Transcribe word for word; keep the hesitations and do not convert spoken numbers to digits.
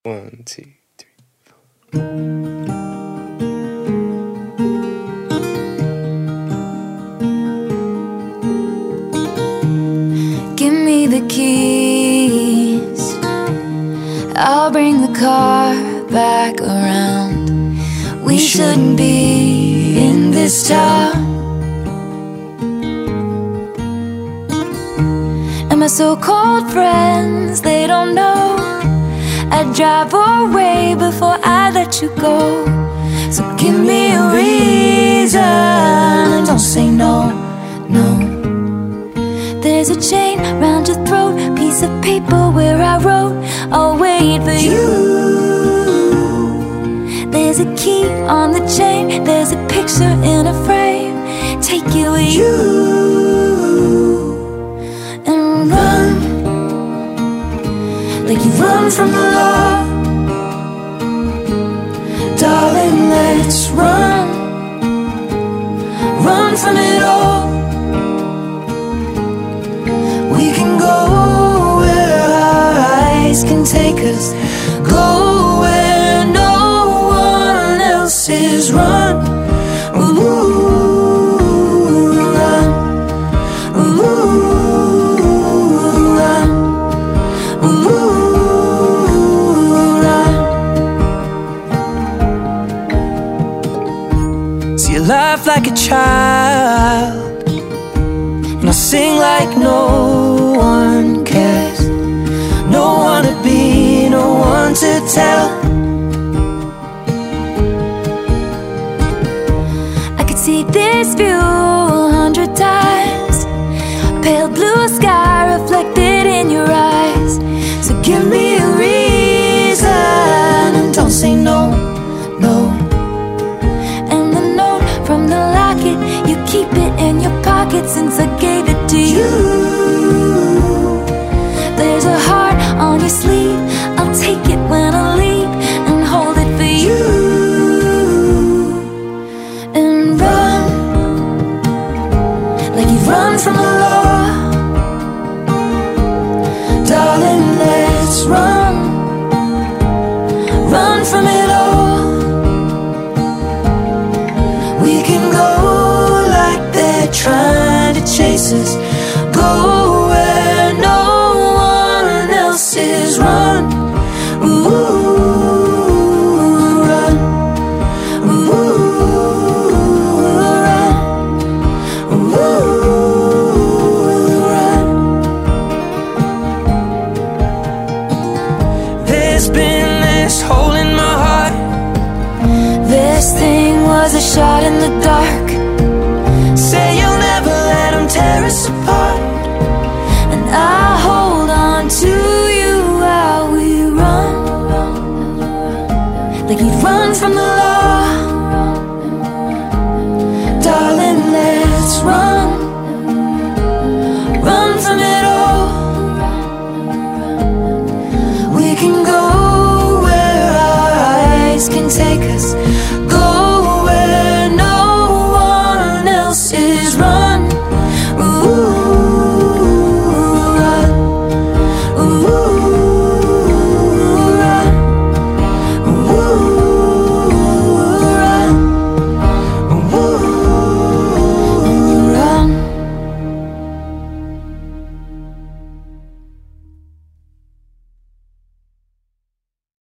One, two, three. Give me the keys, I'll bring the car back around. We shouldn't be in this town. And my so-called friends, they don't know I'd drive away before I let you go. So give me a reason and don't say no, no. There's a chain round your throat, piece of paper where I wrote, I'll wait for you. There's a key on the chain, there's a picture in a frame, take it with you. And run, like you run from the law. Darling, let's run, run from it all. We can go where our eyes can take us, go where no one else is. Run, ooh, run, ooh, run, ooh, run. See you laugh like a child, and I sing like no one cares. No one to be, no one to tell. I could see this view a hundred times, pale blue sky reflected in your eyes. So give me a reason and don't say no, no. And the note from the locket, you keep it in your pocket since I gave it to you. There's a heart on your sleeve, I'll take it when I leave and hold it for you. And run, like you run from the law. Darling, let's run, run from it all. We can go like they're trying to chase us, go where no one else is. Run, ooh, run, ooh, run, ooh, run. There's been this hole in my heart. This thing was a shot in the dark. Say you'll never let them tear us apart, And I hold on to you while we run, like you run from the law. Darling, let's run, run from it all. We can go where our eyes can take